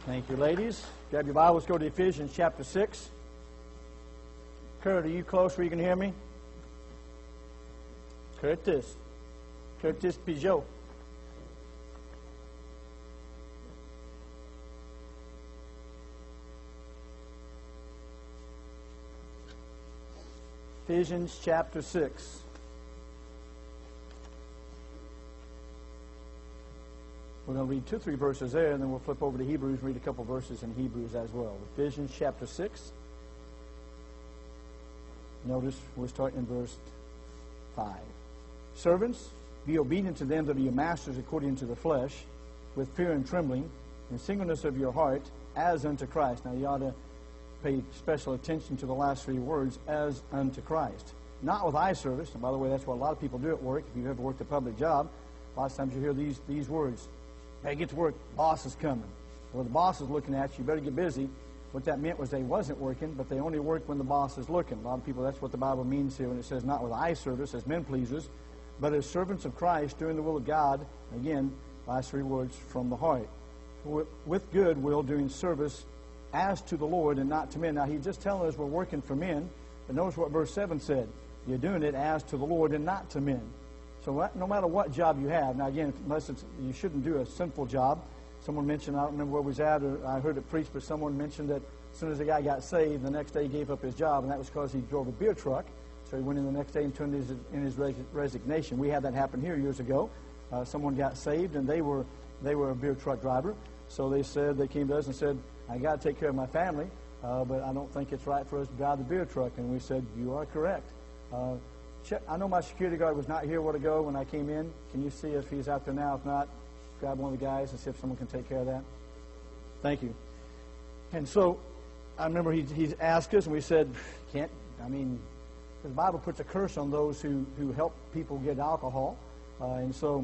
Thank you, ladies. Grab your Bibles, go to Ephesians chapter 6. Kurt, are you close where you can hear me? Curtis Peugeot. Ephesians chapter 6. We're going to read 2 or 3 verses there, and then we'll flip over to Hebrews and read a couple verses in Hebrews as well. Ephesians chapter 6. Notice we're starting in verse 5. Servants, be obedient to them that are your masters according to the flesh, with fear and trembling, and singleness of your heart, as unto Christ. Now you ought to pay special attention to the last 3 words, as unto Christ. Not with eye service. And by the way, that's what a lot of people do at work. If you've ever worked a public job, a lot of times you hear these words. Hey, get to work, boss is coming. Well, the boss is looking at you, you better get busy. What that meant was they wasn't working, but they only work when the boss is looking. A lot of people, that's what the Bible means here when it says not with eye service as men pleasers, but as servants of Christ doing the will of God. Again, last 3 words, from the heart. With good will, doing service as to the Lord and not to men. Now, he's just telling us we're working for men, but notice what verse 7 said. You're doing it as to the Lord and not to men. So no matter what job you have, now again, unless you shouldn't do a sinful job. Someone mentioned, I don't remember where we was at, or I heard it preached, but someone mentioned that as soon as the guy got saved, the next day he gave up his job, and that was because he drove a beer truck. So he went in the next day and turned in his resignation. We had that happen here years ago. Someone got saved, and they were a beer truck driver. So they came to us and said, I got to take care of my family, but I don't think it's right for us to drive the beer truck. And we said, you are correct. I know my security guard was not here a while ago when I came in. Can you see if he's out there now? If not, grab one of the guys and see if someone can take care of that. Thank you. And so I remember he asked us, and we said, the Bible puts a curse on those who help people get alcohol. And so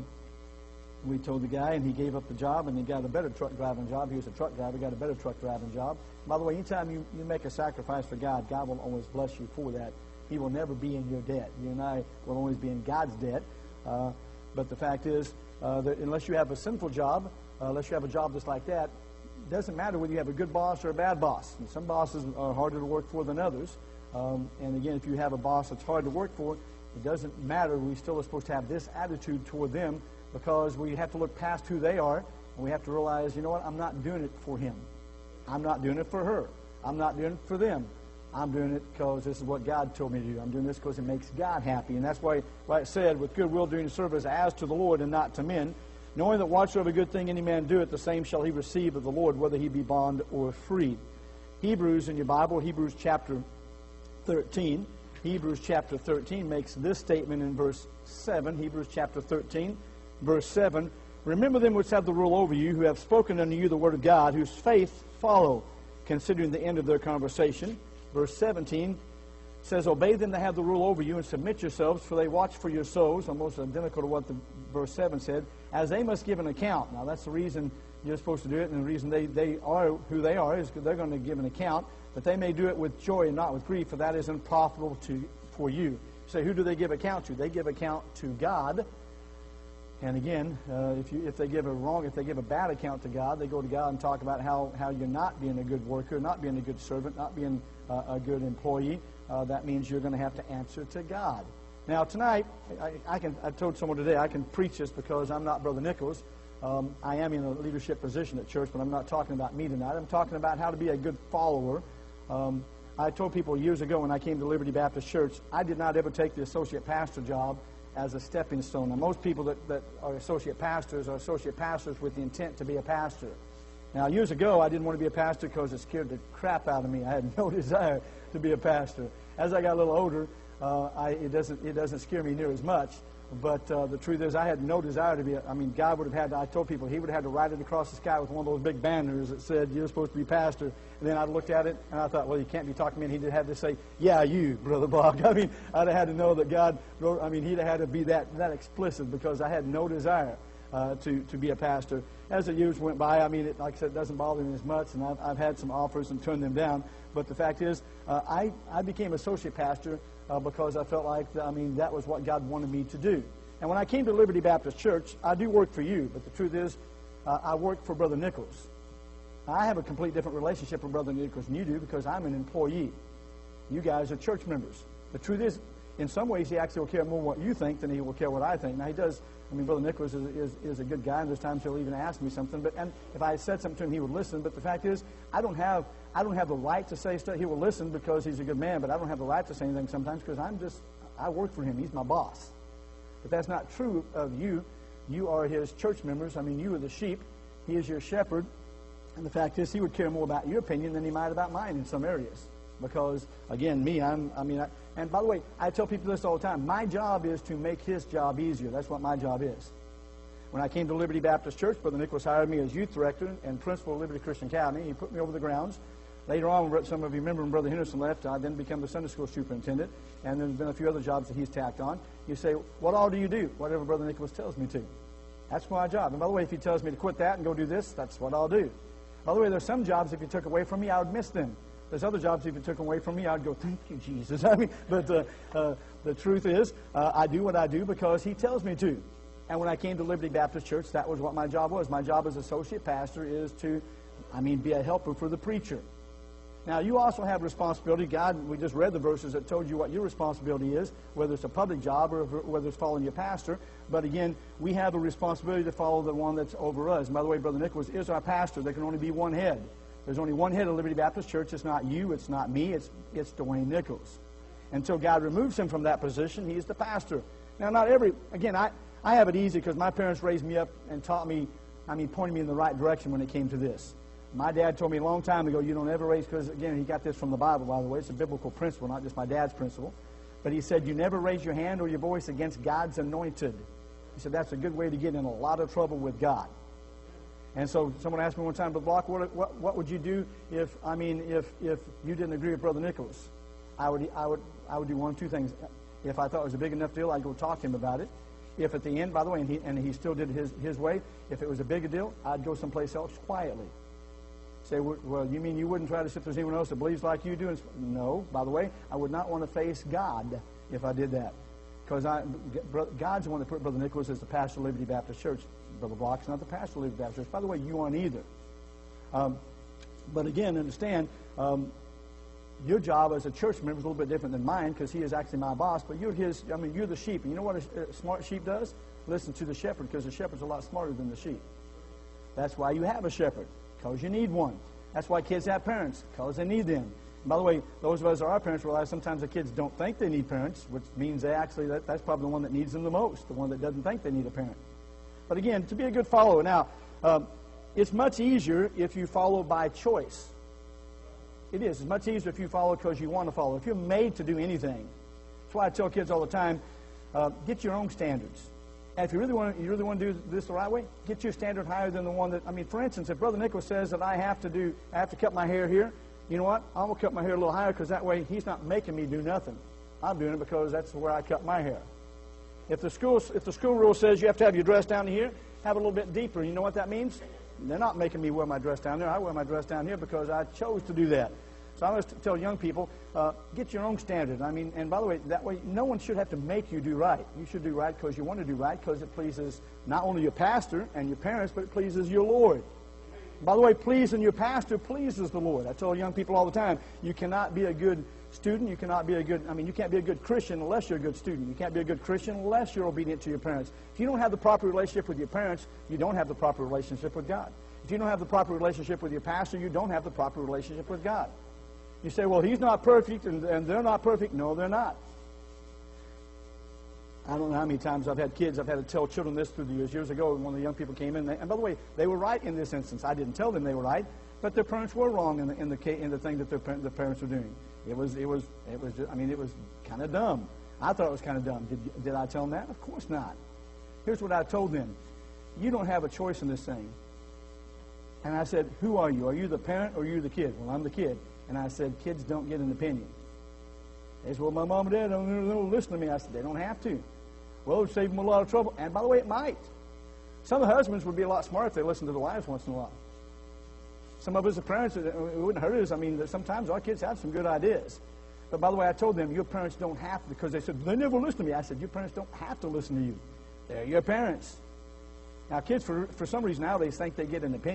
we told the guy, and he gave up the job, and he got a better truck driving job. He was a truck driver, got a better truck driving job. By the way, anytime you make a sacrifice for God, God will always bless you for that. He will never be in your debt. You and I will always be in God's debt. But the fact is that unless you have a sinful job, unless you have a job that's like that, it doesn't matter whether you have a good boss or a bad boss. And some bosses are harder to work for than others. And again, if you have a boss that's hard to work for, it doesn't matter. We still are supposed to have this attitude toward them because we have to look past who they are, and we have to realize, you know what, I'm not doing it for him. I'm not doing it for her. I'm not doing it for them. I'm doing it because this is what God told me to do. I'm doing this because it makes God happy. And that's why it said, with good will doing service as to the Lord and not to men, knowing that whatsoever good thing any man doeth, the same shall he receive of the Lord, whether he be bond or free. Hebrews in your Bible, Hebrews chapter 13. Hebrews chapter 13 makes this statement in verse 7. Hebrews chapter 13, verse 7. Remember them which have the rule over you, who have spoken unto you the word of God, whose faith follow, considering the end of their conversation. Verse 17 says, obey them that have the rule over you and submit yourselves, for they watch for your souls, almost identical to what the verse 7 said, as they must give an account. Now that's the reason you're supposed to do it, and the reason they are who they are is because they're going to give an account, but they may do it with joy and not with grief, for that is unprofitable for you. You say, who do they give account to? They give account to God. And again, if they give a bad account to God, they go to God and talk about how you're not being a good worker, not being a good servant, not being a good employee. That means you're going to have to answer to God. Now tonight, I told someone today I can preach this because I'm not Brother Nichols. I am in a leadership position at church, but I'm not talking about me tonight. I'm talking about how to be a good follower. I told people years ago when I came to Liberty Baptist Church, I did not ever take the associate pastor job as a stepping stone. Now, most people that are associate pastors with the intent to be a pastor. Now, years ago, I didn't want to be a pastor because it scared the crap out of me. I had no desire to be a pastor. As I got a little older, it doesn't scare me near as much. But the truth is, I had no desire to be. God would have had. I told people He would have had to write it across the sky with one of those big banners that said, "You're supposed to be pastor." And then I'd looked at it and I thought, "Well, you can't be talking to me." And He'd have to say, "Yeah, you, Brother Bob." I'd have had to know that God wrote. He'd have had to be that explicit because I had no desire to be a pastor. As the years went by, like I said, it doesn't bother me as much, and I've had some offers and turned them down. But the fact is, I became associate pastor because I felt like, that was what God wanted me to do. And when I came to Liberty Baptist Church, I do work for you, but the truth is, I work for Brother Nichols. I have a complete different relationship with Brother Nicholas than you do because I'm an employee. You guys are church members. The truth is, in some ways, he actually will care more what you think than he will care what I think. Now, he does. I mean, Brother Nicholas is a good guy, and there's times he'll even ask me something. And if I said something to him, he would listen. But the fact is, I don't have the right to say stuff. He will listen because he's a good man, but I don't have the right to say anything sometimes because I work for him. He's my boss. But that's not true of you. You are his church members. I mean, you are the sheep. He is your shepherd. And the fact is, he would care more about your opinion than he might about mine in some areas. Because, again, and by the way, I tell people this all the time. My job is to make his job easier. That's what my job is. When I came to Liberty Baptist Church, Brother Nicholas hired me as youth director and principal of Liberty Christian Academy. He put me over the grounds. Later on, some of you remember when Brother Henderson left, I then became the Sunday school superintendent. And there's been a few other jobs that he's tacked on. You say, what all do you do? Whatever Brother Nicholas tells me to. That's my job. And by the way, if he tells me to quit that and go do this, that's what I'll do. By the way, there's some jobs, if you took away from me, I would miss them. There's other jobs, if you took away from me, I'd go, thank you, Jesus. But the truth is, I do what I do because he tells me to. And when I came to Liberty Baptist Church, that was what my job was. My job as associate pastor is to, be a helper for the preacher. Now, you also have responsibility. God, we just read the verses that told you what your responsibility is, whether it's a public job or whether it's following your pastor. But again, we have a responsibility to follow the one that's over us. And by the way, Brother Nicholas is our pastor. There can only be one head. There's only one head of Liberty Baptist Church. It's not you. It's not me. It's Dwayne Nichols. Until God removes him from that position, he is the pastor. Now, I have it easy because my parents raised me up and taught me, pointed me in the right direction when it came to this. My dad told me a long time ago, you don't ever raise, because again, he got this from the Bible, by the way. It's a biblical principle, not just my dad's principle. But he said, you never raise your hand or your voice against God's anointed. He said, that's a good way to get in a lot of trouble with God. And so someone asked me one time, but Block, what would you do if you didn't agree with Brother Nicholas? I would do one of two things. If I thought it was a big enough deal, I'd go talk to him about it. If at the end, by the way, and he still did his way, if it was a bigger deal, I'd go someplace else quietly. Say, well, you mean you wouldn't try to see if there's anyone else that believes like you do? No, by the way, I would not want to face God if I did that. Because God's the one that put Brother Nicholas as the pastor of Liberty Baptist Church. Brother Block's not the pastor of Liberty Baptist Church. By the way, you aren't either. But again, understand, your job as a church member is a little bit different than mine because he is actually my boss. But you're you're the sheep. And you know what a smart sheep does? Listen to the shepherd, because the shepherd's a lot smarter than the sheep. That's why you have a shepherd, because you need one. That's why kids have parents, because they need them. And by the way, those of us who are our parents realize sometimes the kids don't think they need parents, which means that's probably the one that needs them the most, the one that doesn't think they need a parent. But again, to be a good follower. Now, it's much easier if you follow by choice. It is. It's much easier if you follow because you want to follow. If you're made to do anything. That's why I tell kids all the time, get your own standards. And if you really want to do this the right way, get your standard higher than the one that, for instance, if Brother Nicholas says that I have to cut my hair here, you know what? I'm going to cut my hair a little higher because that way he's not making me do nothing. I'm doing it because that's where I cut my hair. If the school rule says you have to have your dress down here, have it a little bit deeper. You know what that means? They're not making me wear my dress down there. I wear my dress down here because I chose to do that. So I always tell young people, get your own standard. And by the way, that way no one should have to make you do right. You should do right because you want to do right, because it pleases not only your pastor and your parents, but it pleases your Lord. By the way, pleasing your pastor pleases the Lord. I tell young people all the time, you cannot be a good student. You can't be a good Christian unless you're a good student. You can't be a good Christian unless you're obedient to your parents. If you don't have the proper relationship with your parents, you don't have the proper relationship with God. If you don't have the proper relationship with your pastor, you don't have the proper relationship with God. You say, well, he's not perfect and they're not perfect. No, they're not. I don't know how many times I've had to tell children this through the years. Years ago, one of the young people came in, and by the way, they were right in this instance. I didn't tell them they were right, but their parents were wrong in the thing that their parents were doing. It was kind of dumb. I thought it was kind of dumb. Did I tell them that? Of course not. Here's what I told them. You don't have a choice in this thing. And I said, who are you? Are you the parent or are you the kid? Well, I'm the kid. And I said, kids don't get an opinion. They said, well, my mom and dad don't listen to me. I said, they don't have to. Well, it would save them a lot of trouble. And by the way, it might. Some of the husbands would be a lot smarter if they listened to the wives once in a while. Some of us as parents, it wouldn't hurt us. Sometimes our kids have some good ideas. But by the way, I told them, your parents don't have to, because they said, they never listen to me. I said, your parents don't have to listen to you. They're your parents. Now, kids, for some reason nowadays, think they get an opinion.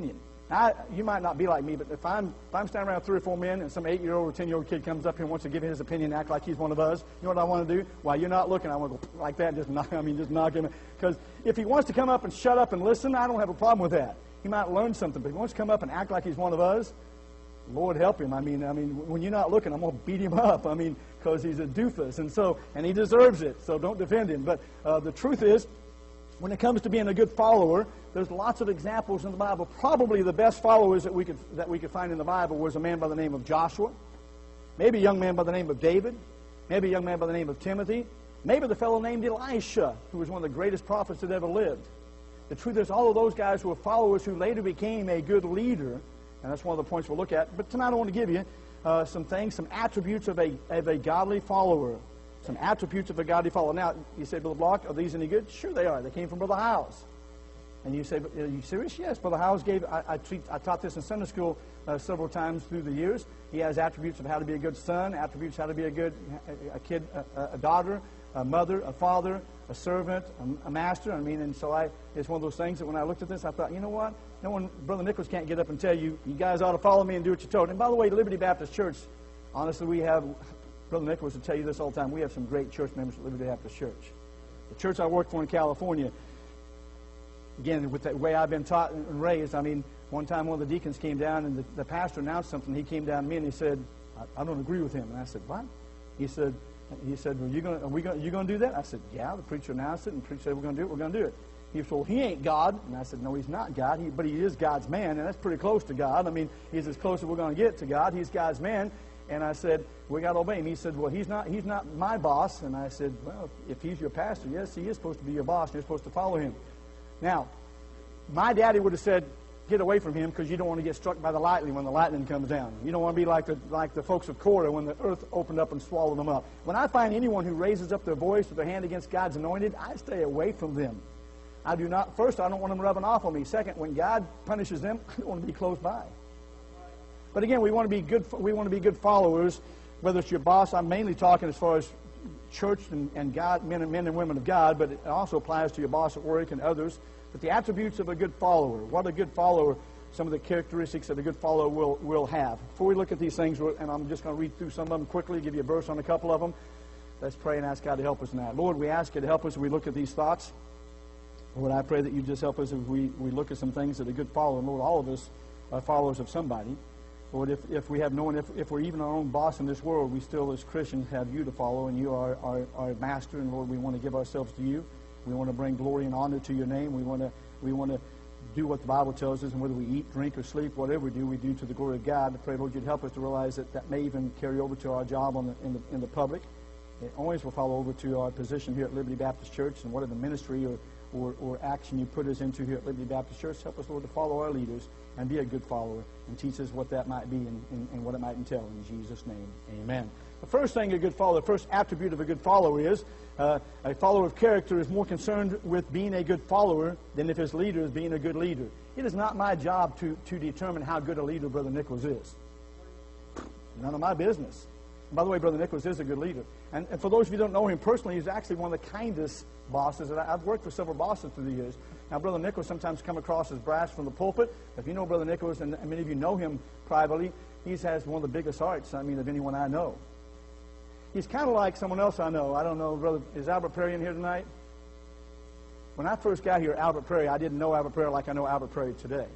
Now, you might not be like me, but if I'm standing around 3 or 4 men and some 8-year-old or 10-year-old kid comes up here and wants to give his opinion, act like he's one of us, you know what I want to do? While you're not looking, I want to go like that and just knock him. Because if he wants to come up and shut up and listen, I don't have a problem with that. He might learn something, but if he wants to come up and act like he's one of us, Lord help him. I mean, when you're not looking, I'm going to beat him up. Because he's a doofus, and he deserves it. So don't defend him. But the truth is, when it comes to being a good follower, there's lots of examples in the Bible. Probably the best followers that we could find in the Bible was a man by the name of Joshua, maybe a young man by the name of David, maybe a young man by the name of Timothy, maybe the fellow named Elisha, who was one of the greatest prophets that ever lived. The truth is, all of those guys were followers who later became a good leader, and that's one of the points we'll look at. But tonight I want to give you some attributes of a godly follower. Some attributes of a godly follower. Now, you say, Brother Block, are these any good? Sure they are. They came from Brother Howes. And you say, are you serious? Yes, Brother Howes gave, I taught this in Sunday school several times through the years. He has attributes of how to be a good son, attributes how to be a good kid, a daughter, a mother, a father, a servant, a master. And so it's one of those things that when I looked at this, I thought, you know what? No one, Brother Nichols can't get up and tell you, you guys ought to follow me and do what you're told. And by the way, Liberty Baptist Church, honestly, we have, Brother Nichols will tell you this all the time, we have some great church members at Liberty Baptist Church. The church I worked for in California, again, with the way I've been taught and raised, one time one of the deacons came down and the pastor announced something. He came down to me and he said, I don't agree with him. And I said, what? He said, well, you going to do that? I said, yeah, the preacher announced it, and the preacher said, we're going to do it, we're going to do it. He said, well, he ain't God. And I said, no, he's not God, but he is God's man, and that's pretty close to God. He's as close as we're going to get to God. He's God's man. And I said, we got to obey him. He said, well, he's not my boss. And I said, well, if he's your pastor, yes, he is supposed to be your boss, and you're supposed to follow him. Now, my daddy would have said, get away from him, because you don't want to get struck by the lightning when the lightning comes down. You don't want to be like the folks of Korah when the earth opened up and swallowed them up. When I find anyone who raises up their voice with their hand against God's anointed, I stay away from them. I do not. First, I don't want them rubbing off on me. Second, when God punishes them, I don't want to be close by. But again, we want to be good. We want to be good followers. Whether it's your boss, I'm mainly talking as far as church and God, men and women of God, but it also applies to your boss at work and others. But the attributes of a good follower. What a good follower, some of the characteristics that a good follower will have. Before we look at these things, and I'm just going to read through some of them quickly, give you a verse on a couple of them. Let's pray and ask God to help us in that. Lord, we ask you to help us as we look at these thoughts. Lord, I pray that you just help us as we look at some things that a good follower. Lord, all of us are followers of somebody. Lord, if we have no one, if we're even our own boss in this world, we still as Christians have you to follow, and you are our master. And Lord, we want to give ourselves to you. We want to bring glory and honor to your name. We want to do what the Bible tells us, and whether we eat, drink, or sleep, whatever we do to the glory of God. I pray, Lord, you'd help us to realize that may even carry over to our job in the public. It always will follow over to our position here at Liberty Baptist Church, and whatever ministry or action you put us into here at Liberty Baptist Church. Help us, Lord, to follow our leaders and be a good follower, and teach us what that might be and what it might entail. In Jesus' name, amen. The first thing a good follower, the first attribute of a good follower is a follower of character is more concerned with being a good follower than if his leader is being a good leader. It is not my job to determine how good a leader Brother Nichols is. None of my business. And by the way, Brother Nichols is a good leader. And for those of you who don't know him personally, he's actually one of the kindest bosses. I've worked for several bosses through the years. Now, Brother Nichols sometimes come across as brash from the pulpit. If you know Brother Nichols, and many of you know him privately, he has one of the biggest hearts, of anyone I know. He's kind of like someone else I know. I don't know, Brother, is Albert Perry in here tonight? When I first got here, Albert Perry, I didn't know Albert Perry like I know Albert Perry today.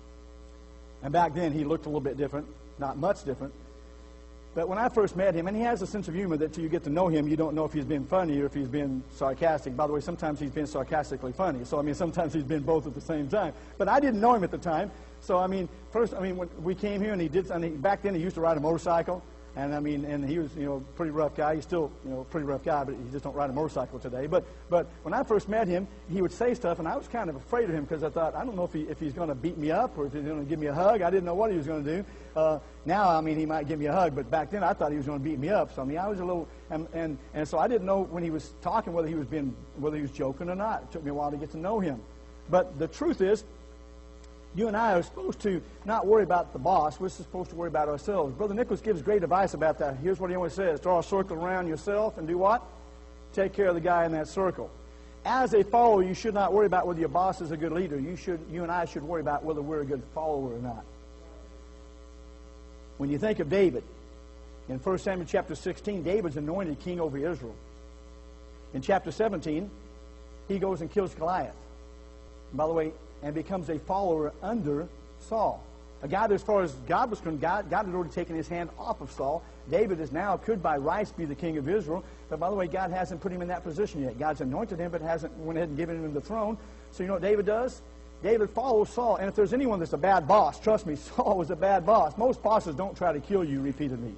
And back then, he looked a little bit different, not much different. But when I first met him, and he has a sense of humor that till you get to know him, you don't know if he's been funny or if he's been sarcastic. By the way, sometimes he's been sarcastically funny. So, sometimes he's been both at the same time. But I didn't know him at the time. So, when we came here, and back then he used to ride a motorcycle. And he was, pretty rough guy. He's still, pretty rough guy, but he just don't ride a motorcycle today. But when I first met him, he would say stuff, and I was kind of afraid of him because I thought, I don't know if he's going to beat me up or if he's going to give me a hug. I didn't know what he was going to do. Now, he might give me a hug, but back then I thought he was going to beat me up. So, I was a little, and so I didn't know when he was talking whether he was joking or not. It took me a while to get to know him. But the truth is, you and I are supposed to not worry about the boss. We're supposed to worry about ourselves. Brother Nichols gives great advice about that. Here's what he always says. Draw a circle around yourself and do what? Take care of the guy in that circle. As a follower, you should not worry about whether your boss is a good leader. You and I should worry about whether we're a good follower or not. When you think of David, in 1 Samuel chapter 16, David's anointed king over Israel. In chapter 17, he goes and kills Goliath. And by the way, and becomes a follower under Saul. A guy that, as far as God was concerned, God had already taken his hand off of Saul. David is now, could by rights be the king of Israel. But by the way, God hasn't put him in that position yet. God's anointed him, but hasn't went ahead and given him the throne. So you know what David does? David follows Saul. And if there's anyone that's a bad boss, trust me, Saul was a bad boss. Most bosses don't try to kill you repeatedly.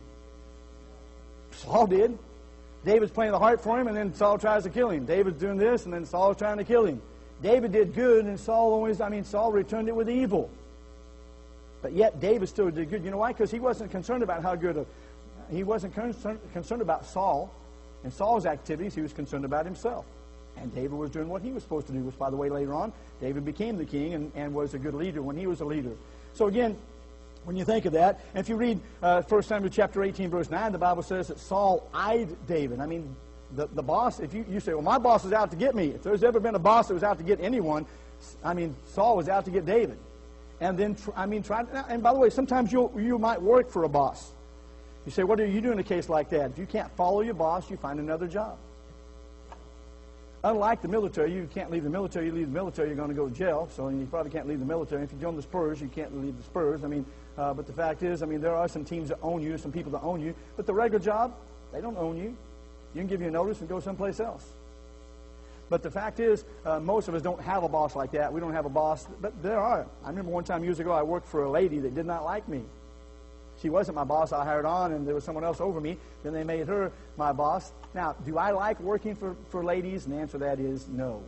Saul did. David's playing the harp for him, and then Saul tries to kill him. David's doing this, and then Saul's trying to kill him. David did good, and Saul returned it with evil. But yet David still did good. You know why? Because he wasn't concerned about how good he wasn't concerned about Saul and Saul's activities. He was concerned about himself. And David was doing what he was supposed to do, which, by the way, later on, David became the king and was a good leader when he was a leader. So again, when you think of that, and if you read 1 Samuel chapter 18, verse 9, the Bible says that Saul eyed David. I mean, the boss, if you say, well, my boss is out to get me. If there's ever been a boss that was out to get anyone, Saul was out to get David. And then, and by the way, sometimes you might work for a boss. You say, what do you do in a case like that? If you can't follow your boss, you find another job. Unlike the military, you can't leave the military. You leave the military, you're going to go to jail. So you probably can't leave the military. If you join the Spurs, you can't leave the Spurs. But the fact is, there are some teams that own you, some people that own you. But the regular job, they don't own you. You can give you a notice and go someplace else. But the fact is, most of us don't have a boss like that. We don't have a boss. But there are. I remember one time years ago, I worked for a lady that did not like me. She wasn't my boss. I hired on, and there was someone else over me. Then they made her my boss. Now, do I like working for ladies? And the answer to that is no.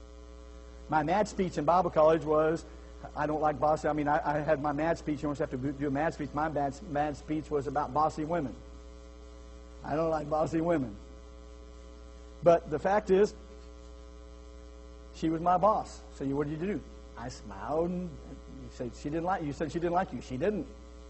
My mad speech in Bible college was, I don't like bossy. I had my mad speech. You almost have to do a mad speech. My mad speech was about bossy women. I don't like bossy women. But the fact is, she was my boss. So what did you do? I smiled, and you said she didn't like you. You said she didn't like you. She didn't.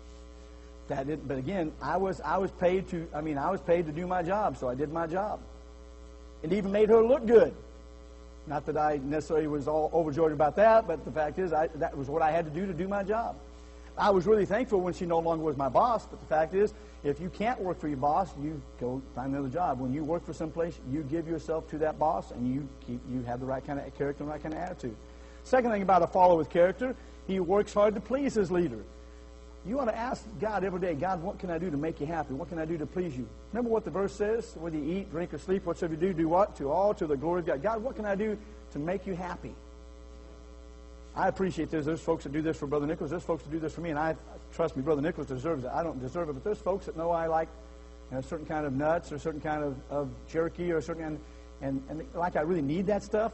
But again, I was paid to do my job, so I did my job. It even made her look good. Not that I necessarily was all overjoyed about that, but the fact is, that was what I had to do my job. I was really thankful when she no longer was my boss, but the fact is, if you can't work for your boss, you go find another job. When you work for someplace, you give yourself to that boss, and you have the right kind of character and the right kind of attitude. Second thing about a follower with character, he works hard to please his leader. You want to ask God every day, God, what can I do to make you happy? What can I do to please you? Remember what the verse says? Whether you eat, drink, or sleep, whatsoever you do what? To the glory of God. God, what can I do to make you happy? I appreciate this. There's folks that do this for Brother Nicholas. There's folks that do this for me, and trust me, Brother Nicholas deserves it. I don't deserve it, but there's folks that know I like a certain kind of nuts or a certain kind of jerky or a certain kind, and like I really need that stuff.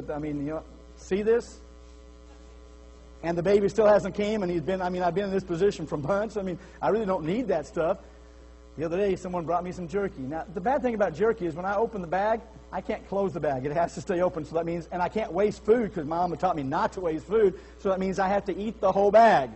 See this? And the baby still hasn't came, and I've been in this position for months. I really don't need that stuff. The other day, someone brought me some jerky. Now, the bad thing about jerky is when I open the bag, I can't close the bag. It has to stay open, so that means, and I can't waste food because my mama taught me not to waste food, so that means I have to eat the whole bag.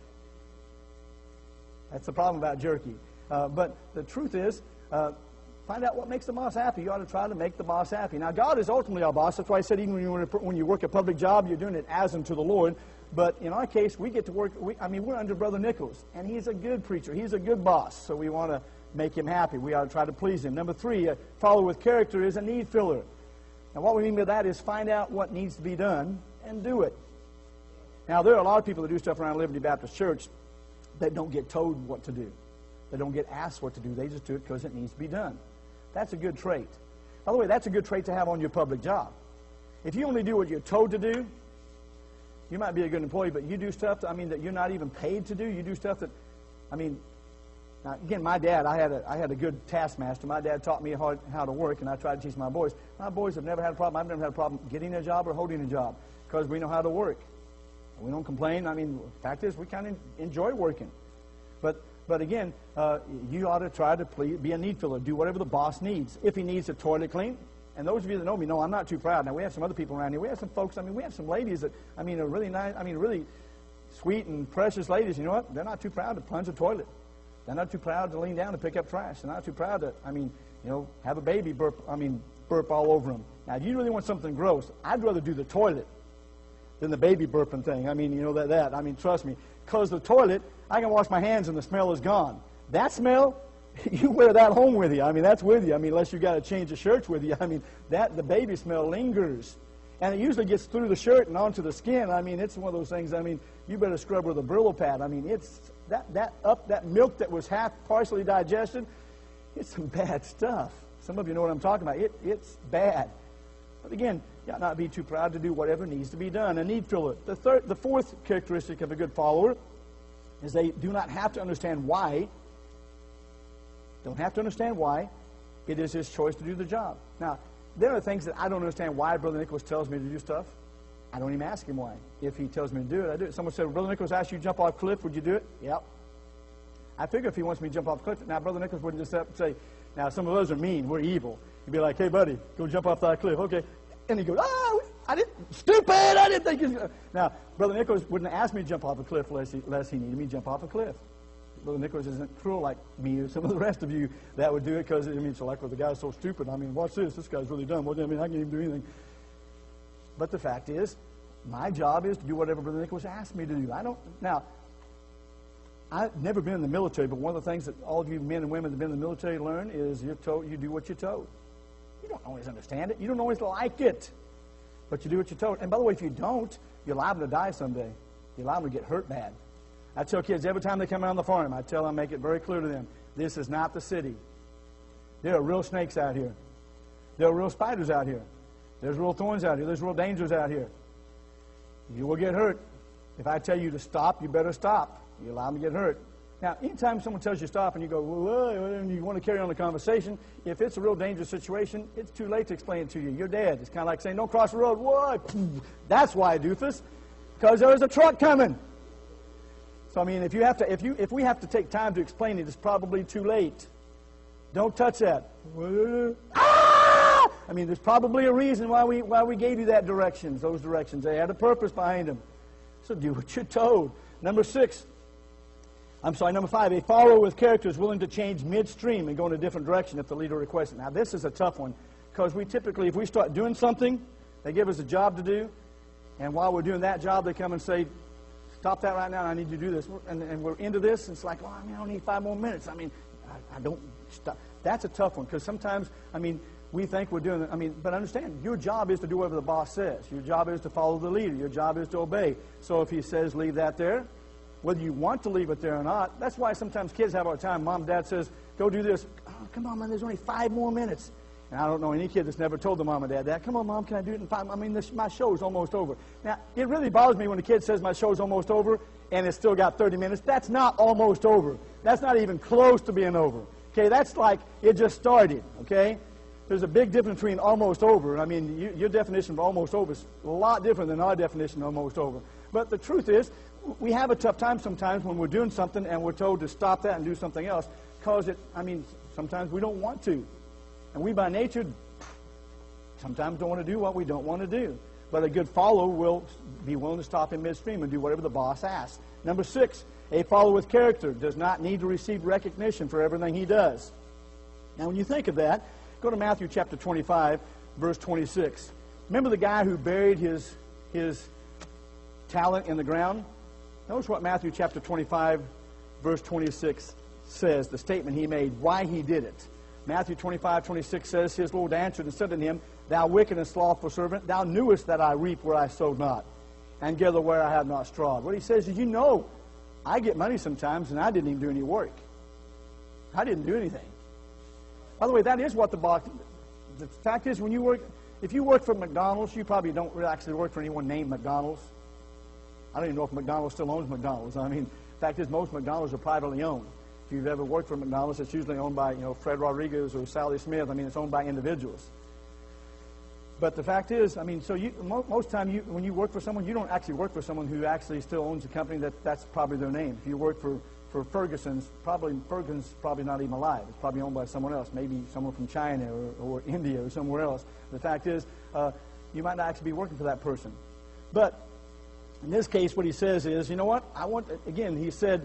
That's the problem about jerky. But the truth is, find out what makes the boss happy. You ought to try to make the boss happy. Now, God is ultimately our boss. That's why I said even when you work a public job, you're doing it as unto the Lord. But in our case, we get to work, we're under Brother Nichols, and he's a good preacher. He's a good boss, so we want to make him happy. We ought to try to please him. Number 3, a follower with character is a need filler. Now, what we mean by that is find out what needs to be done and do it. Now, there are a lot of people that do stuff around Liberty Baptist Church that don't get told what to do. They don't get asked what to do. They just do it because it needs to be done. That's a good trait. By the way, that's a good trait to have on your public job. If you only do what you're told to do, you might be a good employee, but you do stuff that you're not even paid to do. You do stuff that, now again, my dad, I had a good taskmaster. My dad taught me how to work, and I tried to teach my boys. My boys have never had a problem. I've never had a problem getting a job or holding a job because we know how to work. We don't complain. The fact is, we kind of enjoy working. But again, you ought to try to be a need filler. Do whatever the boss needs. If he needs a toilet clean, and those of you that know me know I'm not too proud. Now, we have some other people around here. We have some folks, we have some ladies that, are really nice, really sweet and precious ladies. You know what? They're not too proud to plunge a toilet. They're not too proud to lean down and pick up trash. They're not too proud to, have a baby burp burp all over them. Now, if you really want something gross, I'd rather do the toilet than the baby burping thing. I mean, you know that. I mean, trust me. Because the toilet, I can wash my hands and the smell is gone. That smell, you wear that home with you. I mean, that's with you. I mean, unless you got to change the shirts with you. I mean, the baby smell lingers. And it usually gets through the shirt and onto the skin. I mean, it's one of those things, I mean, you better scrub with a Brillo pad. I mean, it's that milk that was half partially digested, it's some bad stuff. Some of you know what I'm talking about. It's bad. But again, you ought not be too proud to do whatever needs to be done. A need filler. The fourth characteristic of a good follower is they do not have to understand why. Don't have to understand why. It is his choice to do the job. Now, there are things that I don't understand why Brother Nicholas tells me to do stuff. I don't even ask him why. If he tells me to do it, I do it. Someone said, Brother Nicholas asked you to jump off a cliff, would you do it? Yep. I figure if he wants me to jump off a cliff, now Brother Nicholas wouldn't just say, now some of us are mean, we're evil. He'd be like, hey buddy, go jump off that cliff. Okay. And he goes, stupid, I didn't think you. Now, Brother Nicholas wouldn't ask me to jump off a cliff unless he needed me to jump off a cliff. Brother Nicholas isn't cruel like me or some of the rest of you that would do it because, I mean, it's like, well, the guy's so stupid. I mean, watch this. This guy's really dumb. Well, I mean, I can't even do anything. But the fact is, my job is to do whatever Brother Nicholas asked me to do. Now, I've never been in the military, but one of the things that all of you men and women that have been in the military learn is you're told you do what you're told. You don't always understand it. You don't always like it. But you do what you're told. And by the way, if you don't, you're liable to die someday. You're liable to get hurt bad. I tell kids every time they come around the farm, I tell them, make it very clear to them, this is not the city. There are real snakes out here. There are real spiders out here. There's real thorns out here. There's real dangers out here. You will get hurt. If I tell you to stop, you better stop. You're liable to get hurt. Now, anytime someone tells you to stop and you go, well, and you want to carry on the conversation, if it's a real dangerous situation, it's too late to explain it to you. You're dead. It's kind of like saying, don't cross the road. What? That's why, doofus. Because there's a truck coming. So, I mean, if we have to take time to explain it, it's probably too late. Don't touch that. Ah! I mean, there's probably a reason why we gave you those directions. They had a purpose behind them. So do what you're told. Number 5, a follower with character is willing to change midstream and go in a different direction if the leader requests it. Now, this is a tough one because we typically, if we start doing something, they give us a job to do, and while we're doing that job, they come and say, stop that right now, I need you to do this. And we're into this, and it's like, well, I mean, I only need 5 more minutes. I mean, I don't stop. That's a tough one because sometimes, I mean, we think we're doing it. I mean, but understand, your job is to do whatever the boss says. Your job is to follow the leader. Your job is to obey. So if he says leave that there, whether you want to leave it there or not, that's why sometimes kids have our time. Mom, Dad says, go do this. Oh, come on, man, there's only 5 more minutes. And I don't know any kid that's never told their mom and dad that. Come on, Mom, can I do it in 5? I mean, my show's almost over. Now, it really bothers me when a kid says my show's almost over and it's still got 30 minutes. That's not almost over. That's not even close to being over. Okay, that's like it just started, okay? There's a big difference between almost over. I mean, your definition of almost over is a lot different than our definition of almost over. But the truth is, we have a tough time sometimes when we're doing something and we're told to stop that and do something else because sometimes we don't want to. And we by nature sometimes don't want to do what we don't want to do. But a good follower will be willing to stop in midstream and do whatever the boss asks. Number 6, a follower with character does not need to receive recognition for everything he does. Now when you think of that, go to Matthew chapter 25, verse 26. Remember the guy who buried his talent in the ground? Notice what Matthew chapter 25, verse 26 says, the statement he made, why he did it. Matthew 25, 26 says, his Lord answered and said to him, thou wicked and slothful servant, thou knewest that I reap where I sowed not, and gather where I have not strawed. What he says is, I get money sometimes, and I didn't even do any work. I didn't do anything. By the way, that is what the fact is, if you work for McDonald's, you probably don't really actually work for anyone named McDonald's. I don't even know if McDonald's still owns McDonald's. I mean, the fact is, most McDonald's are privately owned. If you've ever worked for McDonald's, it's usually owned by, Fred Rodriguez or Sally Smith. I mean, it's owned by individuals. But the fact is, I mean, so most time when you work for someone, you don't actually work for someone who actually still owns a company that's probably their name. If you work for Ferguson's probably not even alive. It's probably owned by someone else, maybe someone from China or India or somewhere else. The fact is, you might not actually be working for that person. But in this case, what he says is, you know what? He said,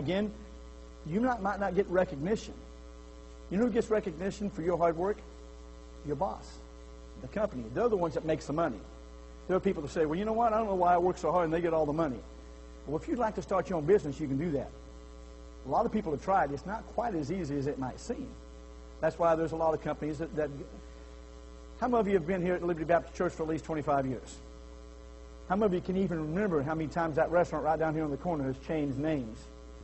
you might not get recognition. You know who gets recognition for your hard work? Your boss. the company. They're the ones that makes the money. There are people that say, well, you know what? I don't know why I work so hard and they get all the money. Well, if you'd like to start your own business, you can do that. A lot of people have tried. It's not quite as easy as it might seem. That's why there's a lot of companies that how many of you have been here at Liberty Baptist Church for at least 25 years? How many of you can even remember how many times that restaurant right down here on the corner has changed names?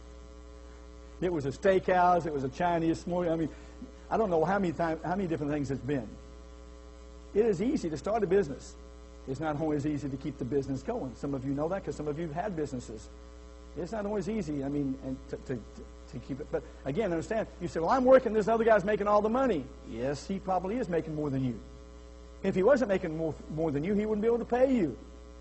It was a steakhouse. It was a Chinese smoothie. I mean, I don't know how many different things it's been. It is easy to start a business. It's not always easy to keep the business going. Some of you know that because some of you have had businesses. It's not always easy, I mean, and to keep it. But again, understand, you say, well, I'm working, this other guy's making all the money. Yes, he probably is making more than you. If he wasn't making more than you, he wouldn't be able to pay you.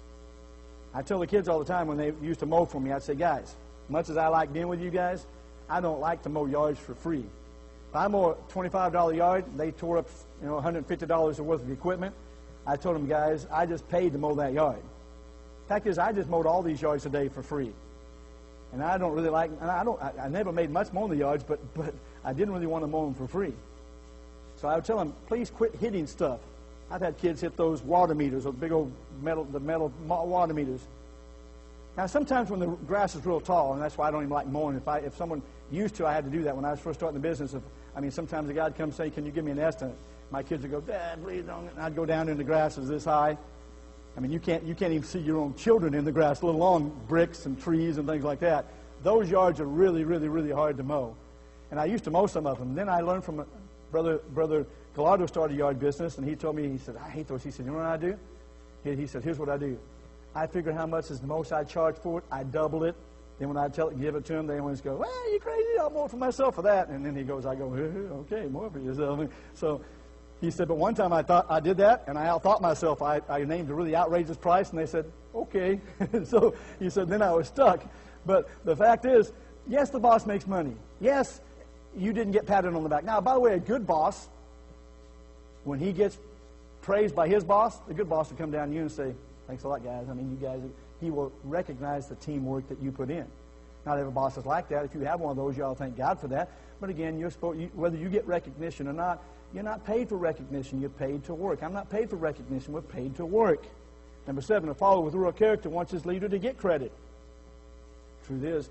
I tell the kids all the time when they used to mow for me, I'd say, guys, much as I like being with you guys, I don't like to mow yards for free. If I mow a $25 yard, they tore up $150 worth of equipment. I told them, guys, I just paid to mow that yard. Fact is, I just mowed all these yards today for free. And I don't really like, and I never made much mowing the yards, but I didn't really want to mow them for free. So I would tell them, please quit hitting stuff. I've had kids hit those water meters, those big old metal water meters. Now, sometimes when the grass is real tall, and that's why I don't even like mowing. If someone used to, I had to do that when I was first starting the business. Sometimes a guy would come and say, can you give me an estimate? My kids would go, Dad, please don't. And I'd go down in the grass is this high. I mean, you can't even see your own children in the grass, let alone bricks and trees and things like that. Those yards are really, really, really hard to mow. And I used to mow some of them. Then I learned from Brother Gallardo started a yard business, and he told me, he said, I hate those. He said, you know what I do? He said, here's what I do. I figure how much is the most I charge for it. I double it. Then when I give it to them, they always go, well, you crazy. I'll mow it for myself for that. And then he goes, I go, okay, more for yourself. So he said, but one time I thought I did that, and I outthought myself. I named a really outrageous price, and they said, okay. So he said, then I was stuck. But the fact is, yes, the boss makes money. Yes, you didn't get patted on the back. Now, by the way, a good boss, when he gets praised by his boss, the good boss will come down to you and say, thanks a lot, guys. I mean, you guys, he will recognize the teamwork that you put in. Not every boss is like that. If you have one of those, you ought to thank God for that. But again, whether you get recognition or not, you're not paid for recognition. You're paid to work. I'm not paid for recognition. We're paid to work. Number 7, a follower with real character wants his leader to get credit. Truth is,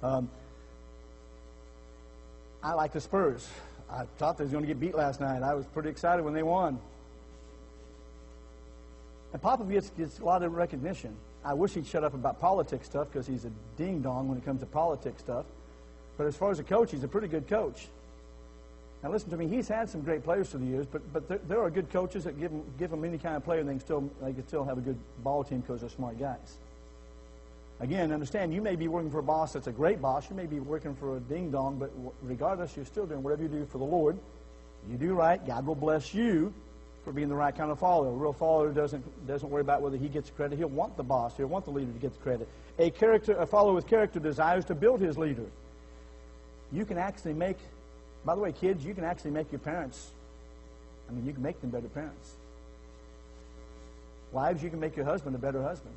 I like the Spurs. I thought they was going to get beat last night. I was pretty excited when they won. And Popovich gets a lot of recognition. I wish he'd shut up about politics stuff because he's a ding-dong when it comes to politics stuff. But as far as a coach, he's a pretty good coach. Now listen to me, he's had some great players through the years, but there are good coaches that give them any kind of player and they can still have a good ball team because they're smart guys. Again, understand, you may be working for a boss that's a great boss. You may be working for a ding-dong, but regardless, you're still doing whatever you do for the Lord. You do right, God will bless you for being the right kind of follower. A real follower doesn't worry about whether he gets credit. He'll want the boss. He'll want the leader to get the credit. A follower with character desires to build his leader. You can actually make, by the way, kids, you can actually make your parents, you can make them better parents. Wives, you can make your husband a better husband.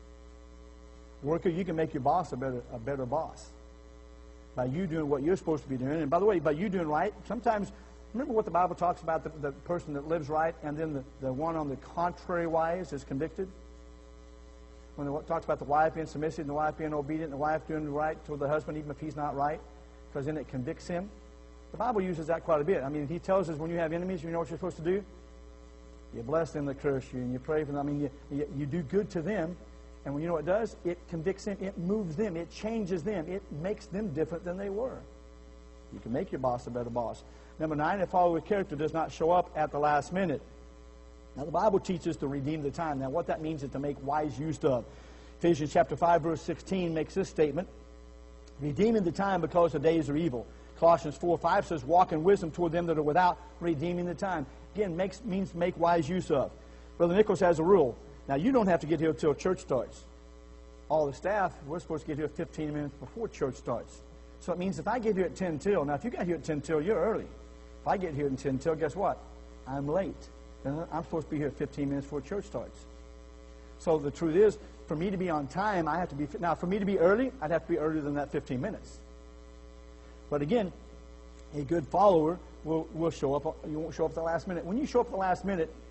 Worker, you can make your boss a better boss. By you doing what you're supposed to be doing. And by the way, by you doing right, sometimes, remember what the Bible talks about, the person that lives right and then the one on the contrary wise is convicted? When it talks about the wife being submissive and the wife being obedient and the wife doing right to the husband even if he's not right, because then it convicts him. The Bible uses that quite a bit. He tells us when you have enemies, you know what you're supposed to do? You bless them that curse you and you pray for them. You do good to them. And when you know what it does, it convicts them, it moves them, it changes them, it makes them different than they were. You can make your boss a better boss. Number 9, a follower with character does not show up at the last minute. Now, the Bible teaches to redeem the time. Now, what that means is to make wise use of. Ephesians chapter 5, verse 16 makes this statement, redeeming the time because the days are evil. Colossians 4:5 says, walk in wisdom toward them that are without, redeeming the time. Again, means make wise use of. Brother Nichols has a rule. Now, you don't have to get here until church starts. All the staff, we're supposed to get here 15 minutes before church starts. So it means if I get here at 10 till, now if you got here at 10 till, you're early. If I get here at 10 till, guess what? I'm late. I'm supposed to be here 15 minutes before church starts. So the truth is, for me to be on time, I have to be, now for me to be early, I'd have to be earlier than that 15 minutes. But again, a good follower will show up, you won't show up at the last minute. When you show up at the last minute,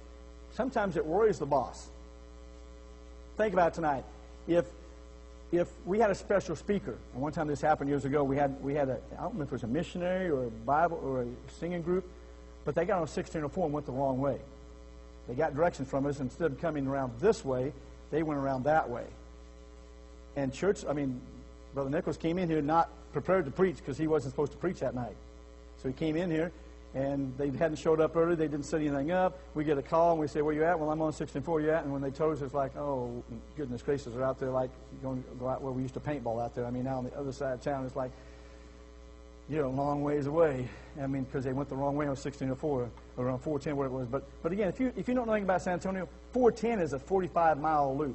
Sometimes it worries the boss. Think about it tonight. If we had a special speaker, and one time this happened years ago, we had a, I don't know if it was a missionary or a Bible or a singing group, but they got on 1604 and went the wrong way. They got directions from us. Instead of coming around this way, they went around that way. And Brother Nichols came in here not prepared to preach because he wasn't supposed to preach that night. So he came in here, and they hadn't showed up early. They didn't set anything up. We get a call, and we say, where you at? Well, I'm on 1604, where you at? And when they told us, it's like, oh, goodness gracious, they're out there like going to go out where we used to paintball out there. I mean, now on the other side of town, it's like, a long ways away. I mean, because they went the wrong way on 1604, or around 410, where it was. But again, if you don't know anything about San Antonio, 410 is a 45-mile loop.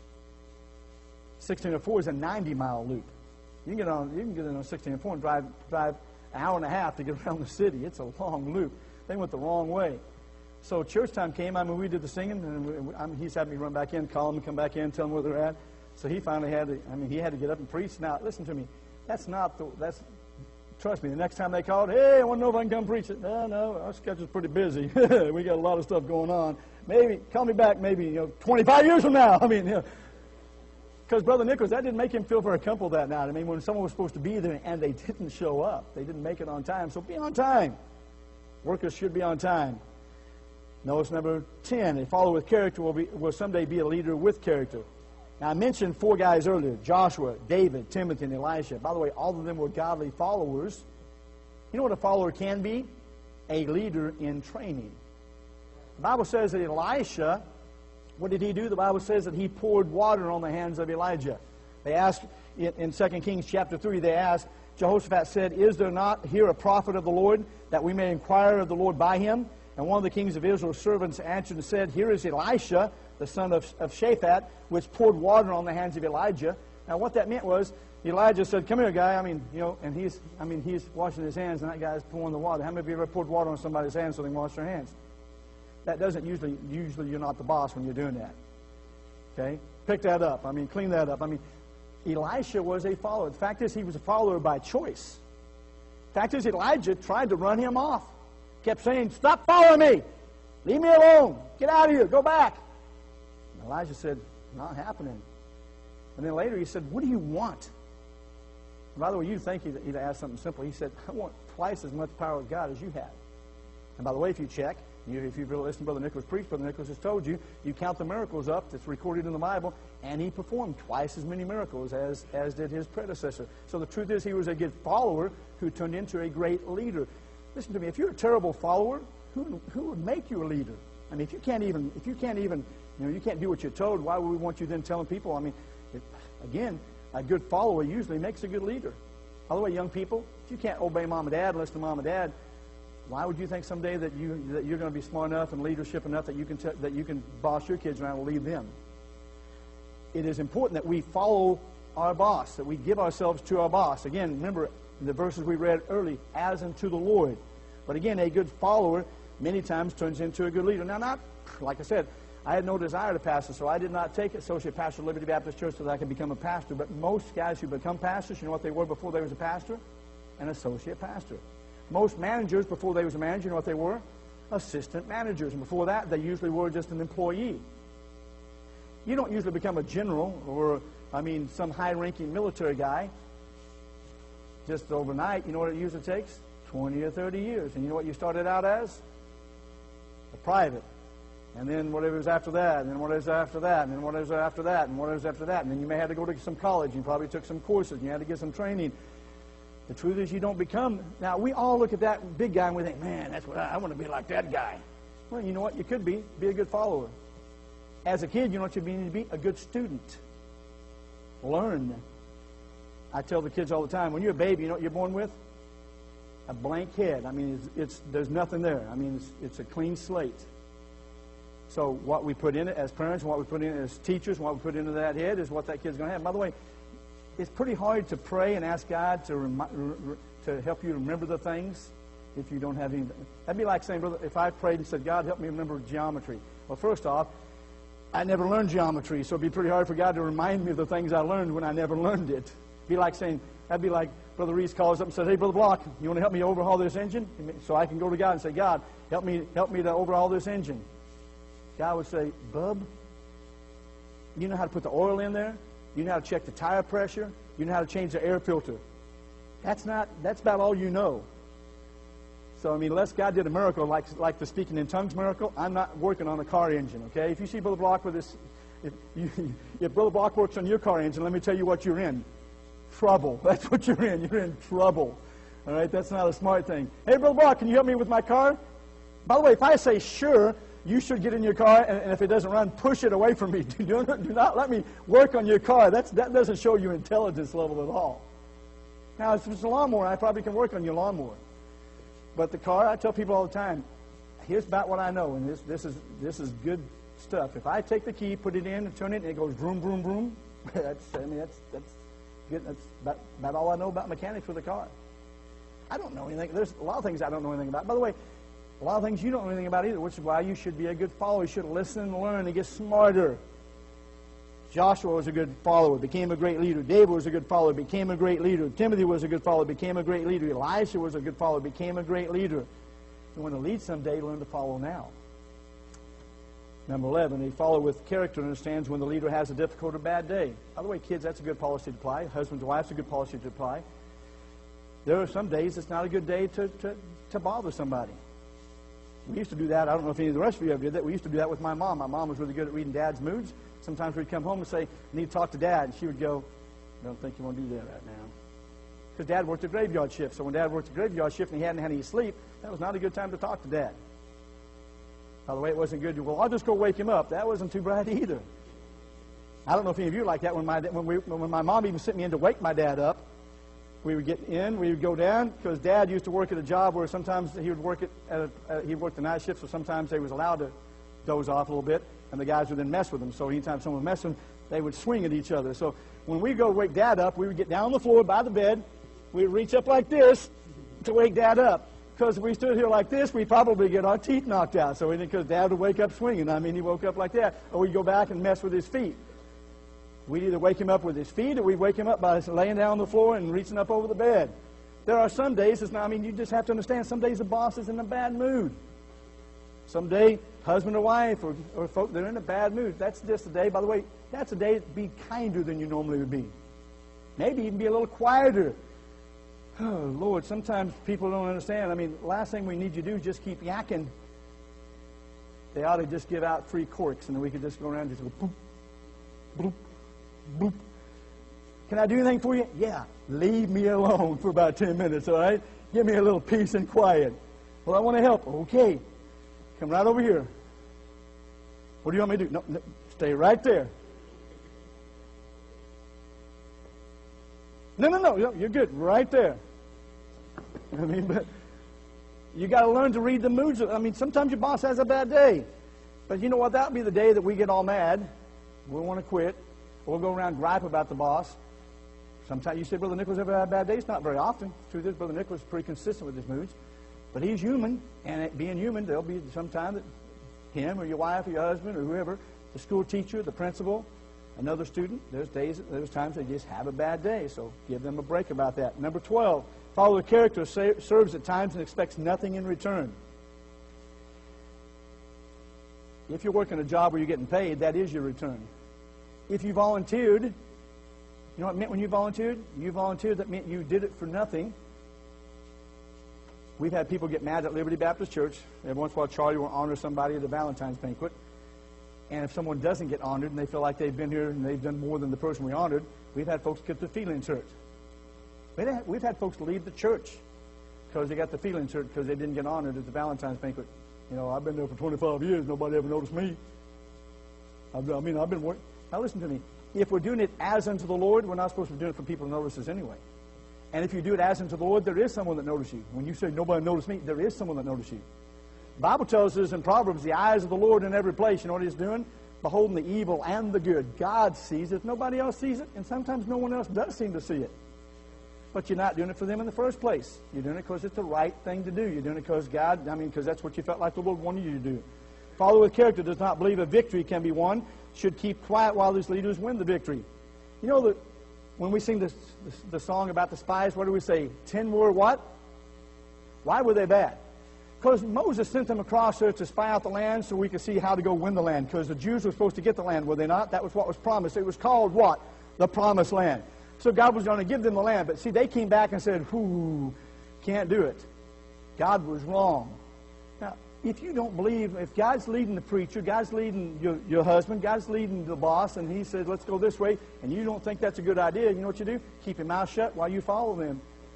1604 is a 90-mile loop. You can get in on 1604 and drive an hour and a half to get around the city. It's a long loop. They went the wrong way. So church time came. We did the singing, and he's had me run back in, call them, and come back in, tell them where they're at. So he finally had to. He had to get up and preach. Now, listen to me. Trust me. The next time they called, hey, I want to know if I can come preach it. No, our schedule's pretty busy. We got a lot of stuff going on. Maybe call me back. Maybe 25 years from now. Because Brother Nichols, that didn't make him feel very comfortable that night. When someone was supposed to be there and they didn't show up, they didn't make it on time. So be on time. Workers should be on time. Notice number 10, a follower with character will someday be a leader with character. Now, I mentioned 4 guys earlier, Joshua, David, Timothy, and Elisha. By the way, all of them were godly followers. You know what a follower can be? A leader in training. The Bible says that Elisha, what did he do? The Bible says that he poured water on the hands of Elijah. They asked, in 2 Kings chapter 3, they asked, Jehoshaphat said, is there not here a prophet of the Lord, that we may inquire of the Lord by him? And one of the kings of Israel's servants answered and said, here is Elisha, the son of Shaphat, which poured water on the hands of Elijah. Now what that meant was, Elijah said, come here, guy. And he's washing his hands, and that guy's pouring the water. How many of you ever poured water on somebody's hands so they can wash their hands? That doesn't usually you're not the boss when you're doing that. Okay? Pick that up. Clean that up. Elisha was a follower. The fact is, he was a follower by choice. The fact is, Elijah tried to run him off. Kept saying, stop following me. Leave me alone. Get out of here. Go back. And Elijah said, not happening. And then later he said, what do you want? And by the way, you'd think he'd ask something simple. He said, I want twice as much power with God as you have. And by the way, if you check, if you've listened to Brother Nicholas preach, Brother Nicholas has told you, you count the miracles up that's recorded in the Bible, and he performed twice as many miracles as did his predecessor. So the truth is, he was a good follower who turned into a great leader. Listen to me, if you're a terrible follower, who would make you a leader? If you can't even, you can't do what you're told, why would we want you then telling people? Again, a good follower usually makes a good leader. By the way, young people, if you can't obey mom and dad, listen to mom and dad, why would you think someday that you're going to be smart enough and leadership enough that you can boss your kids around and lead them? It is important that we follow our boss, that we give ourselves to our boss. Again, remember the verses we read early, as unto the Lord. But again, a good follower many times turns into a good leader. Now, not like I said, I had no desire to pastor, so I did not take associate pastor at Liberty Baptist Church so that I could become a pastor. But most guys who become pastors, you know what they were before they was a pastor? An associate pastor. Most managers, before they was a manager, you know what they were? Assistant managers. And before that, they usually were just an employee. You don't usually become a general or, some high-ranking military guy just overnight. You know what it usually takes? 20 or 30 years. And you know what you started out as? A private. And then whatever was after that, and then whatever was after that, and then whatever was after that, and whatever was after that. And then you may have to go to some college. You probably took some courses, and you had to get some training. The truth is, you don't become... Now, we all look at that big guy and we think, man, that's what I want to be like that guy. Well, you know what? You could be a good follower. As a kid, you know what you need to be? A good student. Learn. I tell the kids all the time, when you're a baby, you know what you're born with? A blank head. There's nothing there. It's a clean slate. So what we put in it as parents, and what we put in it as teachers, and what we put into that head is what that kid's going to have. By the way, it's pretty hard to pray and ask God to help you remember the things if you don't have any. That'd be like saying, brother, if I prayed and said, God, help me remember geometry. Well, first off, I never learned geometry, so it'd be pretty hard for God to remind me of the things I learned when I never learned it. That'd be like Brother Reese calls up and says, hey, Brother Block, you want to help me overhaul this engine? So I can go to God and say, God, help me to overhaul this engine. Guy would say, "Bub, you know how to put the oil in there? You know how to check the tire pressure? You know how to change the air filter." That's about all you know. So, I mean, unless God did a miracle like the speaking in tongues miracle, I'm not working on a car engine, okay? If you see Brother Block with this, if Brother Block works on your car engine, let me tell you what you're in. Trouble. That's what you're in. You're in trouble. All right? That's not a smart thing. "Hey, Brother Block, can you help me with my car?" By the way, if I say sure, you should get in your car, and if it doesn't run, push it away from me. Do not let me work on your car. That doesn't show your intelligence level at all. Now, if it's a lawnmower, I probably can work on your lawnmower. But the car, I tell people all the time, here's about what I know, and this is good stuff. If I take the key, put it in, and turn it, and it goes vroom, vroom, vroom, that's good. That's about all I know about mechanics with a car. I don't know anything. There's a lot of things I don't know anything about. By the way, a lot of things you don't know anything about either, which is why you should be a good follower. You should listen and learn and get smarter. Joshua was a good follower, became a great leader. David was a good follower, became a great leader. Timothy was a good follower, became a great leader. Elisha was a good follower, became a great leader. You want to lead someday, learn to follow now. Number 11, a follower with character understands when the leader has a difficult or bad day. By the way, kids, that's a good policy to apply. Husbands and wives, a good policy to apply. There are some days it's not a good day to bother somebody. We used to do that. I don't know if any of the rest of you ever did that. We used to do that with my mom. My mom was really good at reading Dad's moods. Sometimes we'd come home and say, "I need to talk to Dad." And she would go, "I don't think you want to do that right now." Because Dad worked a graveyard shift. So when Dad worked a graveyard shift and he hadn't had any sleep, that was not a good time to talk to Dad. By the way, it wasn't good. "Well, I'll just go wake him up." That wasn't too bright either. I don't know if any of you are like that. When my mom even sent me in to wake my dad up, we would get in, we would go down, because Dad used to work at a job where sometimes he would work he worked the night shift, so sometimes they was allowed to doze off a little bit, and the guys would then mess with him. So anytime someone messed with him, they would swing at each other. So when we go wake Dad up, we would get down on the floor by the bed, we would reach up like this to wake Dad up. Because if we stood here like this, we'd probably get our teeth knocked out. So because Dad would wake up swinging. I mean, he woke up like that. Or we'd go back and mess with his feet. We'd either wake him up with his feet, or we'd wake him up by laying down on the floor and reaching up over the bed. There are some days, you just have to understand, some days the boss is in a bad mood. Some day, husband or wife or folk, they're in a bad mood. That's just a day, by the way, that's a day to be kinder than you normally would be. Maybe even be a little quieter. Oh, Lord, sometimes people don't understand. I mean, last thing we need you to do is just keep yakking. They ought to just give out free corks, and then we could just go around and just go boop, boop, boop. "Can I do anything for you?" "Yeah." "Leave me alone for about 10 minutes, all right? Give me a little peace and quiet." "Well, I want to help." "Okay. Come right over here." "What do you want me to do?" No, stay right there." No, you're good. Right there. I mean, but you got to learn to read the moods. I mean, sometimes your boss has a bad day. But you know what? That would be the day that we get all mad. We'll want to quit. We'll go around and gripe about the boss. Sometimes you say, "Brother Nicholas ever had bad days?" Not very often. The truth is, Brother Nicholas is pretty consistent with his moods. But he's human, and being human, there'll be some time that him or your wife or your husband or whoever, the school teacher, the principal, another student, there's times they just have a bad day, so give them a break about that. Number 12, follow the character, serves at times and expects nothing in return. If you're working a job where you're getting paid, that is your return. If you volunteered, you know what it meant when you volunteered? You volunteered, that meant you did it for nothing. We've had people get mad at Liberty Baptist Church. Every once in a while, Charlie will honor somebody at a Valentine's banquet. And if someone doesn't get honored and they feel like they've been here and they've done more than the person we honored, we've had folks get the feelings hurt. We've had folks leave the church because they got the feelings hurt because they didn't get honored at the Valentine's banquet. You know, I've been there for 25 years. Nobody ever noticed me. I've been working. Now listen to me. If we're doing it as unto the Lord, we're not supposed to be doing it for people to notice us anyway. And if you do it as unto the Lord, there is someone that notices you. When you say, "Nobody noticed me," there is someone that notices you. The Bible tells us in Proverbs, the eyes of the Lord in every place. You know what He's doing? Beholding the evil and the good. God sees it. Nobody else sees it. And sometimes no one else does seem to see it. But you're not doing it for them in the first place. You're doing it because it's the right thing to do. You're doing it because because that's what you felt like the Lord wanted you to do. Follower with character does not believe a victory can be won, should keep quiet while his leaders win the victory. You know that when we sing the song about the spies, what do we say? 10 were what? Why were they bad? Because Moses sent them across there to spy out the land so we could see how to go win the land. Because the Jews were supposed to get the land, were they not? That was what was promised. It was called what? The Promised Land. So God was going to give them the land. But see, they came back and said, "Whoo, can't do it." God was wrong. Now, if you don't believe, if God's leading the preacher, God's leading your husband, God's leading the boss, and he says, "Let's go this way," and you don't think that's a good idea, you know what you do? Keep your mouth shut while you follow them.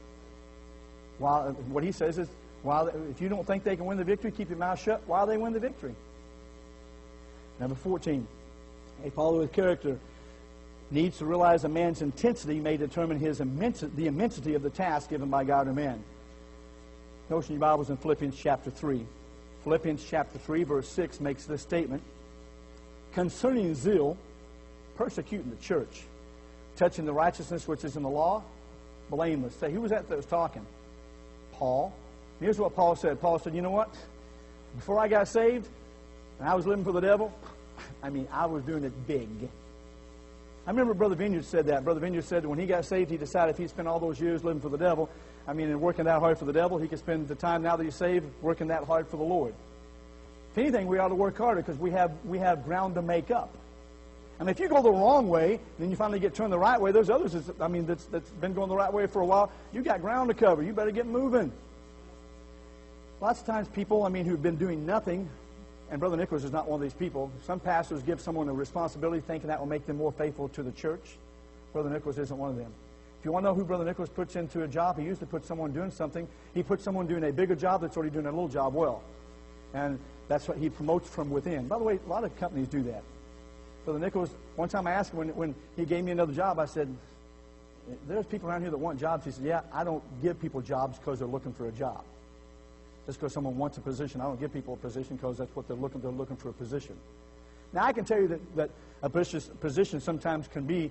What he says is, if you don't think they can win the victory, keep your mouth shut while they win the victory. Number 14, a follower with character needs to realize a man's intensity may determine the immensity of the task given by God or man. Notice in your Bibles in Philippians chapter 3. Philippians chapter 3, verse 6 makes this statement. Concerning zeal, persecuting the church, touching the righteousness which is in the law, blameless. Say, who was that was talking? Paul. Here's what Paul said. Paul said, you know what? Before I got saved, and I was living for the devil, I was doing it big. I remember Brother Vineyard said that. Brother Vineyard said that when he got saved, he decided if he spent all those years living for the devil, and working that hard for the devil, he could spend the time now that he's saved working that hard for the Lord. If anything, we ought to work harder because we have ground to make up. If you go the wrong way, then you finally get turned the right way. There's others that's been going the right way for a while. You got ground to cover. You better get moving. Lots of times people, who've been doing nothing, and Brother Nicholas is not one of these people. Some pastors give someone a responsibility thinking that will make them more faithful to the church. Brother Nicholas isn't one of them. If you want to know who Brother Nicholas puts into a job, he usually puts someone doing something. He puts someone doing a bigger job that's already doing a little job well. And that's what he promotes from within. By the way, a lot of companies do that. Brother Nicholas, one time I asked him when he gave me another job, I said, there's people around here that want jobs. He said, yeah, I don't give people jobs because they're looking for a job. Just because someone wants a position, I don't give people a position because that's what they're looking. They're looking for a position. Now, I can tell you that a position sometimes can be,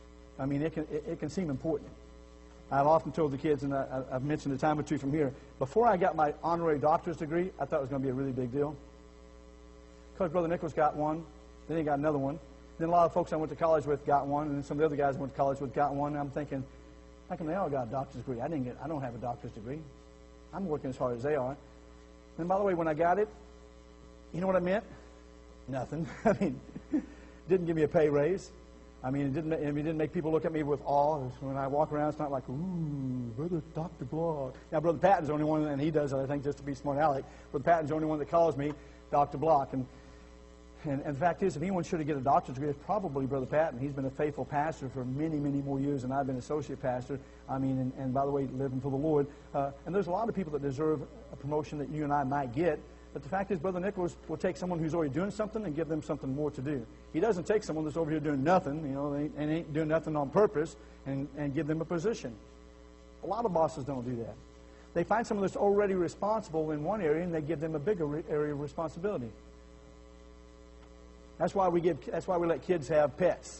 it can seem important. I've often told the kids, and I've mentioned a time or two from here, before I got my honorary doctor's degree, I thought it was going to be a really big deal. Because Brother Nicholas got one, then he got another one. Then a lot of folks I went to college with got one, and then some of the other guys I went to college with got one. And I'm thinking, how come they all got a doctor's degree? I don't have a doctor's degree. I'm working as hard as they are. And by the way, when I got it, you know what I meant? Nothing. Didn't give me a pay raise. It didn't make people look at me with awe. When I walk around, it's not like, ooh, Brother Dr. Block. Now, Brother Patton's the only one, and he does it, I think, just to be smart aleck. Brother Patton's the only one that calls me Dr. Block. And the fact is, if anyone should get a doctor's degree, it's probably Brother Patton. He's been a faithful pastor for many, many more years than I've been associate pastor. And by the way, living for the Lord. And there's a lot of people that deserve a promotion that you and I might get. But the fact is, Brother Nicholas will take someone who's already doing something and give them something more to do. He doesn't take someone that's over here doing nothing, and ain't doing nothing on purpose, and give them a position. A lot of bosses don't do that. They find someone that's already responsible in one area, and they give them a bigger area of responsibility. That's why we let kids have pets.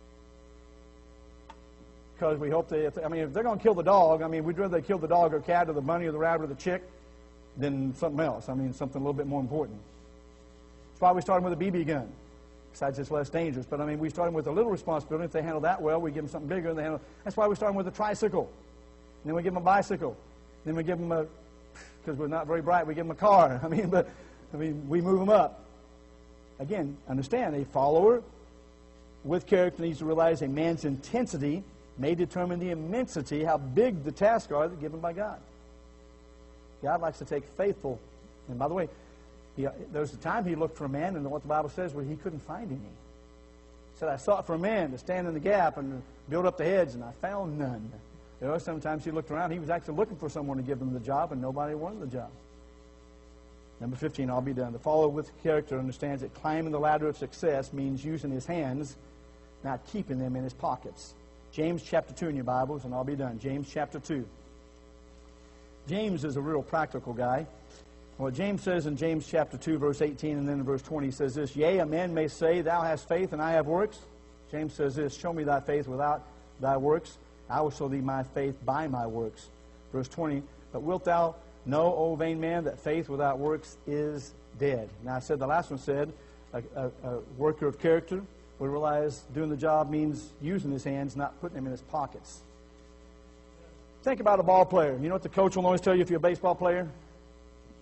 Because we hope if they're going to kill the dog, we'd rather they kill the dog or cat or the bunny or the rabbit or the chick than something else. Something a little bit more important. That's why we started with a BB gun. Besides, it's less dangerous. But we started with a little responsibility. If they handle that well, we give them something bigger. That's why we started with a tricycle. And then we give them a bicycle. Then we give them because we're not very bright, we give them a car. We move them up. Again, understand, a follower with character needs to realize a man's intensity may determine the immensity, how big the tasks are that are given by God. God likes to take faithful. And by the way, there was a time he looked for a man, and what the Bible says, where he couldn't find any. He said, I sought for a man to stand in the gap and build up the hedge, and I found none. There are sometimes he looked around, he was actually looking for someone to give him the job, and nobody wanted the job. Number 15, I'll be done. The follower with character understands that climbing the ladder of success means using his hands, not keeping them in his pockets. James chapter 2 in your Bibles, and I'll be done. James chapter 2. James is a real practical guy. What James says in James chapter 2, verse 18, and then in verse 20, he says this, Yea, a man may say, Thou hast faith, and I have works. James says this, Show me thy faith without thy works. I will show thee my faith by my works. Verse 20, But wilt thou know, O vain man, that faith without works is dead. Now, I said the last one said, a worker of character would realize doing the job means using his hands, not putting them in his pockets. Think about a ball player. You know what the coach will always tell you if you're a baseball player?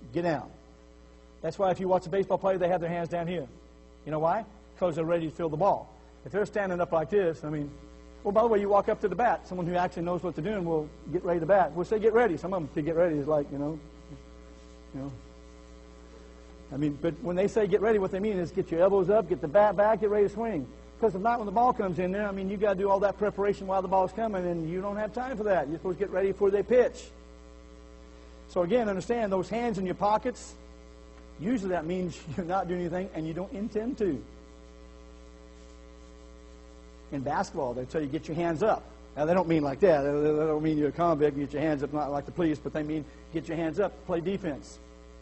get down. That's why if you watch a baseball player, they have their hands down here. You know why? Because they're ready to field the ball. If they're standing up like this, I mean, well, by the way, you walk up to the bat. Someone who actually knows what they're doing will get ready to bat. We'll say, get ready. Some of them say get ready is like, you know. I mean, but when they say get ready, what they mean is get your elbows up, get the bat back, get ready to swing. Because if not, when the ball comes in there, I mean, you got to do all that preparation while the ball's coming, and you don't have time for that. You're supposed to get ready before they pitch. So again, understand, those hands in your pockets, usually that means you're not doing anything and you don't intend to. In basketball, they tell you get your hands up. Now, they don't mean like that. They don't mean you're a convict and get your hands up, not like the police, but they mean get your hands up, play defense.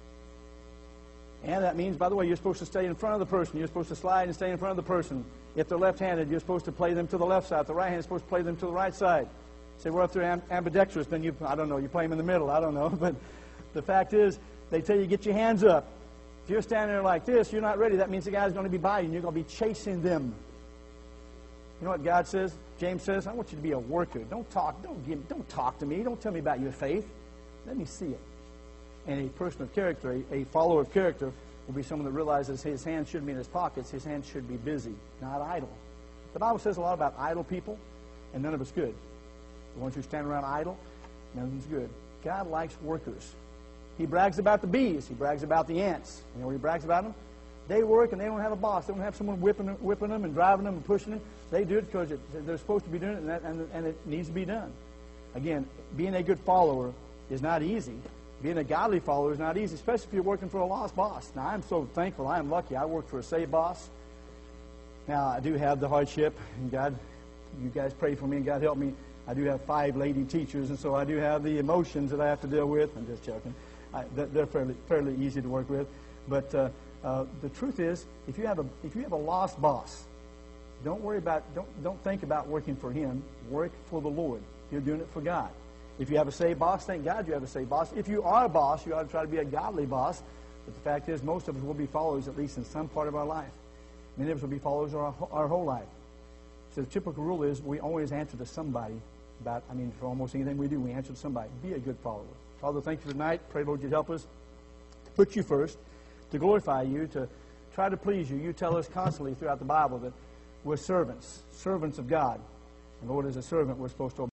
And that means, by the way, you're supposed to stay in front of the person. You're supposed to slide and stay in front of the person. If they're left-handed, you're supposed to play them to the left side. If they're right-handed, you're supposed to play them to the right side. Say, well, if they're ambidextrous, then I don't know, you play them in the middle. I don't know. But the fact is, they tell you get your hands up. If you're standing there like this, you're not ready. That means the guy's going to be by you, and you're going to be chasing them. You know what God says? James says, I want you to be a worker. Don't talk to me. Don't tell me about your faith. Let me see it. And a person of character, a follower of character, will be someone that realizes his hands shouldn't be in his pockets. His hands should be busy, not idle. The Bible says a lot about idle people, and none of it's good. The ones who stand around idle, none of them's good. God likes workers. He brags about the bees. He brags about the ants. You know what he brags about them? They work and they don't have a boss. They don't have someone whipping them and driving them and pushing them. They do it because they're supposed to be doing it, and it needs to be done. Again, being a good follower is not easy. Being a godly follower is not easy, especially if you're working for a lost boss. Now, I'm so thankful. I am lucky. I work for a saved boss. Now, I do have the hardship, and God, you guys pray for me, and God help me. I do have 5 lady teachers, and so I do have the emotions that I have to deal with. I'm just joking. They're fairly easy to work with. But the truth is, if you have a lost boss, don't think about working for him. Work for the Lord. You're doing it for God. If you have a saved boss, thank God you have a saved boss. If you are a boss, you ought to try to be a godly boss. But the fact is, most of us will be followers, at least in some part of our life. Many of us will be followers our whole life. So the typical rule is we always answer to somebody for almost anything we do, we answer to somebody. Be a good follower. Father, thank you for tonight. Pray, Lord, you'd help us to put you first, to glorify you, to try to please you. You tell us constantly throughout the Bible that we're servants of God. And Lord, as a servant, we're supposed to obey.